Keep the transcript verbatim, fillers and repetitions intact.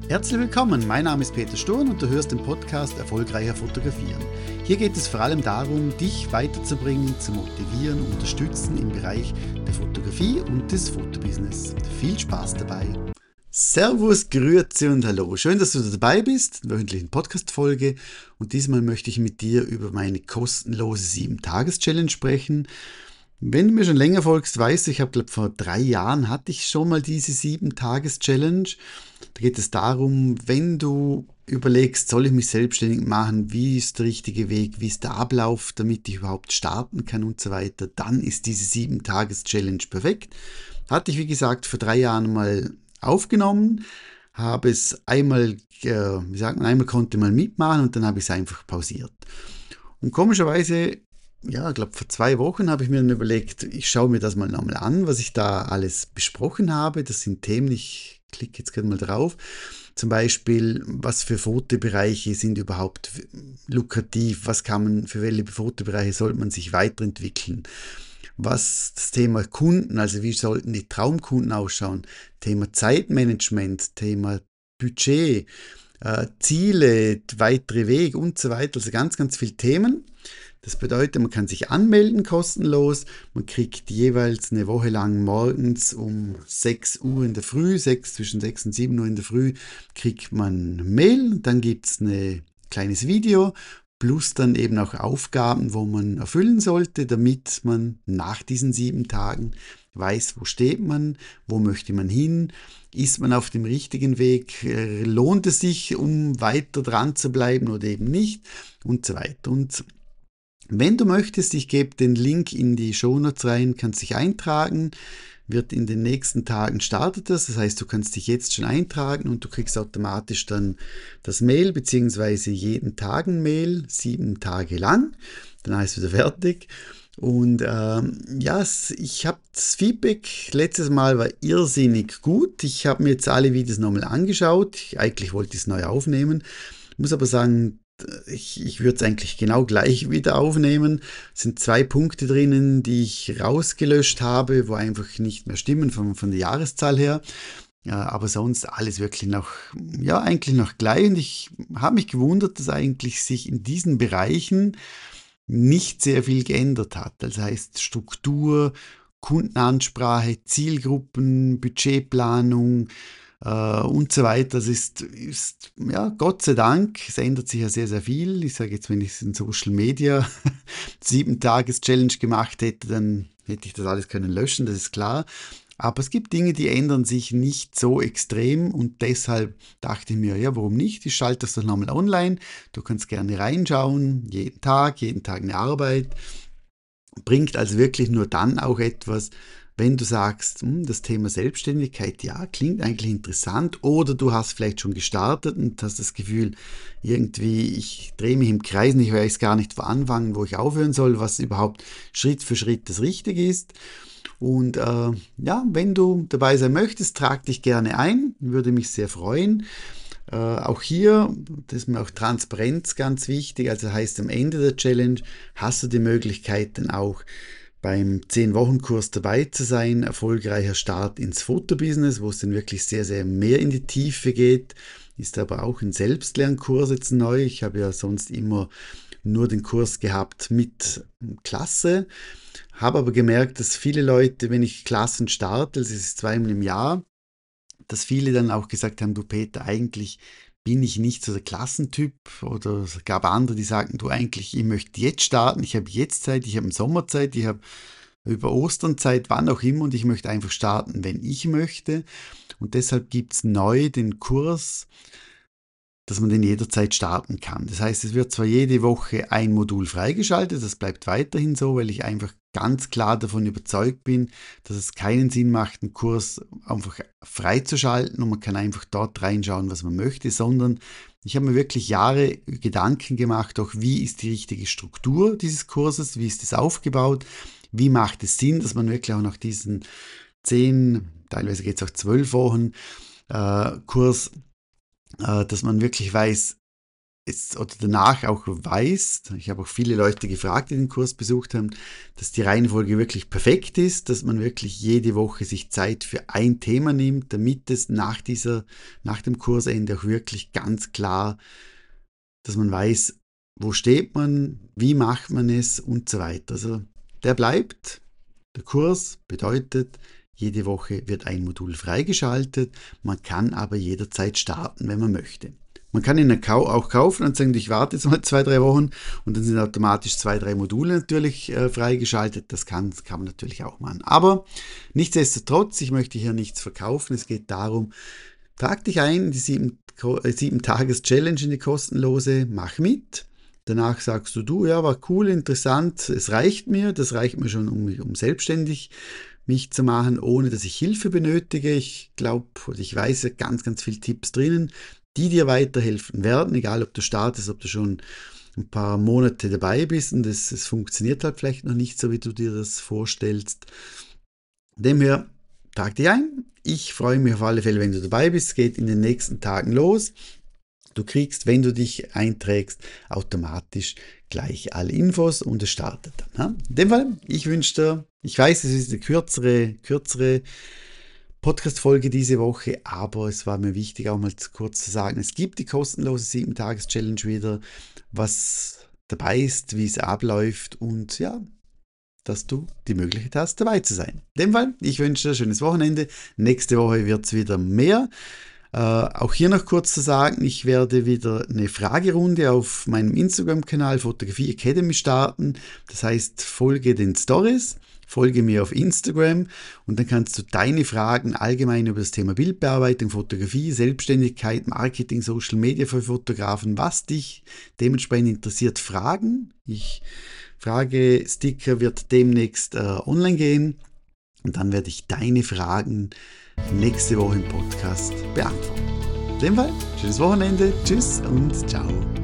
Herzlich willkommen, mein Name ist Peter Sturm und du hörst den Podcast Erfolgreicher Fotografieren. Hier geht es vor allem darum, dich weiterzubringen, zu motivieren und unterstützen im Bereich der Fotografie und des Fotobusiness. Viel Spaß dabei! Servus, Grüezi und Hallo. Schön, dass du dabei bist, in der wöchentlichen Podcast-Folge. Und diesmal möchte ich mit dir über meine kostenlose sieben Tages Challenge sprechen. Wenn du mir schon länger folgst, weißt du, ich habe, glaube vor drei Jahren hatte ich schon mal diese sieben Tages Challenge. Da geht es darum, wenn du überlegst, soll ich mich selbstständig machen, wie ist der richtige Weg, wie ist der Ablauf, damit ich überhaupt starten kann und so weiter, dann ist diese sieben Tages Challenge perfekt. Hatte ich, wie gesagt, vor drei Jahren mal aufgenommen, habe es einmal, äh, wie sagt man, einmal konnte man mitmachen und dann habe ich es einfach pausiert. Und komischerweise, ja, ich glaube, vor zwei Wochen habe ich mir dann überlegt, ich schaue mir das mal nochmal an, was ich da alles besprochen habe. Das sind Themen, ich klicke jetzt gerade mal drauf. Zum Beispiel, was für Fotobereiche sind überhaupt lukrativ? Was kann man, für welche Fotobereiche sollte man sich weiterentwickeln? Was das Thema Kunden, also wie sollten die Traumkunden ausschauen? Thema Zeitmanagement, Thema Budget, äh, Ziele, weitere Wege und so weiter. Also ganz, ganz viele Themen. Das bedeutet, man kann sich anmelden kostenlos, man kriegt jeweils eine Woche lang morgens um sechs Uhr in der Früh, sechs, zwischen sechs und sieben Uhr in der Früh, kriegt man eine Mail, dann gibt es ein kleines Video, plus dann eben auch Aufgaben, wo man erfüllen sollte, damit man nach diesen sieben Tagen weiß, wo steht man, wo möchte man hin, ist man auf dem richtigen Weg, lohnt es sich, um weiter dran zu bleiben oder eben nicht und so weiter. Und wenn du möchtest, ich gebe den Link in die Shownotes rein, kannst dich eintragen, wird in den nächsten Tagen startet das, das heißt, du kannst dich jetzt schon eintragen und du kriegst automatisch dann das Mail, beziehungsweise jeden Tag ein Mail, sieben Tage lang, dann heißt es wieder fertig. Und ähm, ja, ich habe das Feedback letztes Mal war irrsinnig gut, ich habe mir jetzt alle Videos nochmal angeschaut, ich, eigentlich wollte ich es neu aufnehmen, muss aber sagen, Ich, ich würde es eigentlich genau gleich wieder aufnehmen. Es sind zwei Punkte drinnen, die ich rausgelöscht habe, wo einfach nicht mehr stimmen von, von der Jahreszahl her. Ja, aber sonst alles wirklich noch, ja, eigentlich noch gleich. Und ich habe mich gewundert, dass eigentlich sich in diesen Bereichen nicht sehr viel geändert hat. Das heißt Struktur, Kundenansprache, Zielgruppen, Budgetplanung, Uh, und so weiter. Das ist, ist, ja, Gott sei Dank, es ändert sich ja sehr, sehr viel. Ich sage jetzt, wenn ich es in Social Media sieben Tages Challenge gemacht hätte, dann hätte ich das alles können löschen, das ist klar. Aber es gibt Dinge, die ändern sich nicht so extrem und deshalb dachte ich mir, ja, warum nicht? Ich schalte das doch nochmal online. Du kannst gerne reinschauen, jeden Tag, jeden Tag eine Arbeit. Bringt also wirklich nur dann auch etwas, wenn du sagst, das Thema Selbstständigkeit, ja, klingt eigentlich interessant, oder du hast vielleicht schon gestartet und hast das Gefühl, irgendwie, ich drehe mich im Kreis und ich weiß gar nicht, wo anfangen, wo ich aufhören soll, was überhaupt Schritt für Schritt das Richtige ist. Und äh, ja, wenn du dabei sein möchtest, trag dich gerne ein, würde mich sehr freuen. Äh, auch hier, das ist mir auch Transparenz ganz wichtig, also heißt am Ende der Challenge hast du die Möglichkeit dann auch beim zehn Wochen Kurs dabei zu sein, erfolgreicher Start ins Fotobusiness, wo es dann wirklich sehr, sehr mehr in die Tiefe geht, ist aber auch ein Selbstlernkurs jetzt neu. Ich habe ja sonst immer nur den Kurs gehabt mit Klasse, habe aber gemerkt, dass viele Leute, wenn ich Klassen starte, das ist zweimal im Jahr, dass viele dann auch gesagt haben, du Peter, eigentlich bin ich nicht so der Klassentyp, oder es gab andere, die sagten, du eigentlich, ich möchte jetzt starten, ich habe jetzt Zeit, ich habe Sommerzeit, ich habe über Ostern Zeit, wann auch immer, und ich möchte einfach starten, wenn ich möchte. Und deshalb gibt es neu den Kurs, dass man den jederzeit starten kann. Das heißt, es wird zwar jede Woche ein Modul freigeschaltet, das bleibt weiterhin so, weil ich einfach ganz klar davon überzeugt bin, dass es keinen Sinn macht, einen Kurs einfach freizuschalten und man kann einfach dort reinschauen, was man möchte, sondern ich habe mir wirklich Jahre Gedanken gemacht, auch wie ist die richtige Struktur dieses Kurses, wie ist es aufgebaut, wie macht es Sinn, dass man wirklich auch nach diesen zehn, teilweise geht es auch zwölf Wochen äh, Kurs, äh, dass man wirklich weiß, es, oder danach auch weißt, ich habe auch viele Leute gefragt, die den Kurs besucht haben, dass die Reihenfolge wirklich perfekt ist, dass man wirklich jede Woche sich Zeit für ein Thema nimmt, damit es nach dieser, nach dem Kursende auch wirklich ganz klar, dass man weiß, wo steht man, wie macht man es und so weiter. Also der bleibt. Der Kurs bedeutet, jede Woche wird ein Modul freigeschaltet, man kann aber jederzeit starten, wenn man möchte. Man kann ihn auch kaufen und sagen, ich warte jetzt mal zwei, drei Wochen und dann sind automatisch zwei, drei Module natürlich äh, freigeschaltet. Das kann, kann man natürlich auch machen. Aber nichtsdestotrotz, ich möchte hier nichts verkaufen. Es geht darum, trag dich ein in die sieben, sieben Tages-Challenge, in die kostenlose, mach mit. Danach sagst du, du, ja, war cool, interessant, es reicht mir, das reicht mir schon, um, um selbstständig mich zu machen, ohne dass ich Hilfe benötige. Ich glaube, ich weiß ganz, ganz viele Tipps drinnen, die dir weiterhelfen werden, egal ob du startest, ob du schon ein paar Monate dabei bist und es, es funktioniert halt vielleicht noch nicht so, wie du dir das vorstellst. Demher, trag dich ein. Ich freue mich auf alle Fälle, wenn du dabei bist. Es geht in den nächsten Tagen los. Du kriegst, wenn du dich einträgst, automatisch gleich alle Infos und es startet dann. In dem Fall, ich wünsche dir, ich weiß, es ist eine kürzere, kürzere Podcast-Folge diese Woche, aber es war mir wichtig, auch mal kurz zu sagen, es gibt die kostenlose sieben Tages Challenge wieder, was dabei ist, wie es abläuft und ja, dass du die Möglichkeit hast, dabei zu sein. In dem Fall, ich wünsche dir ein schönes Wochenende. Nächste Woche wird es wieder mehr. Äh, auch hier noch kurz zu sagen, ich werde wieder eine Fragerunde auf meinem Instagram-Kanal Fotografie Academy starten. Das heißt, folge den Stories. Folge mir auf Instagram und dann kannst du deine Fragen allgemein über das Thema Bildbearbeitung, Fotografie, Selbstständigkeit, Marketing, Social Media für Fotografen, was dich dementsprechend interessiert, fragen. Ich Frage-Sticker wird demnächst äh, online gehen und dann werde ich deine Fragen nächste Woche im Podcast beantworten. In dem Fall, schönes Wochenende, tschüss und ciao.